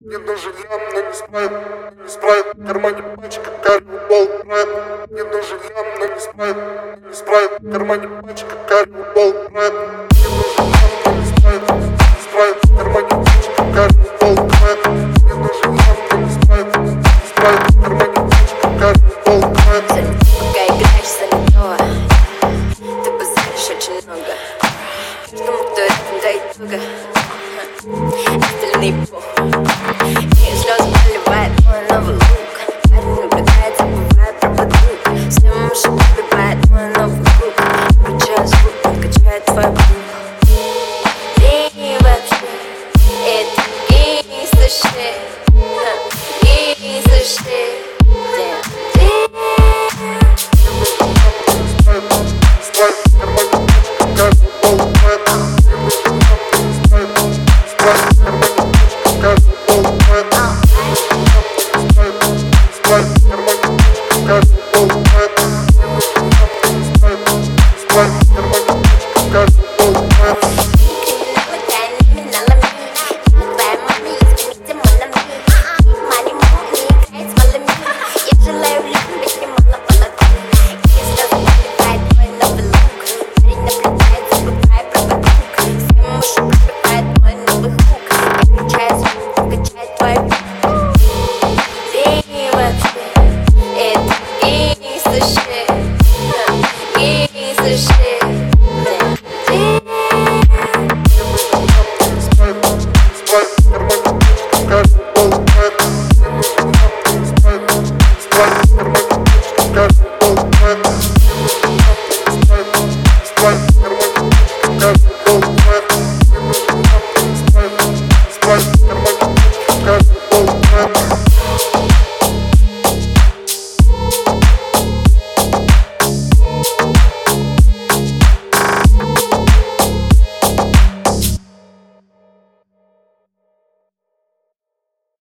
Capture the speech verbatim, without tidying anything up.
Мне нужен лям, но не спрайт, но не спрайт. В кармане пачка, карри, бол, прайд. Мне нужен лям, но не спрайт, но не спрайт. В кармане пачка, карри,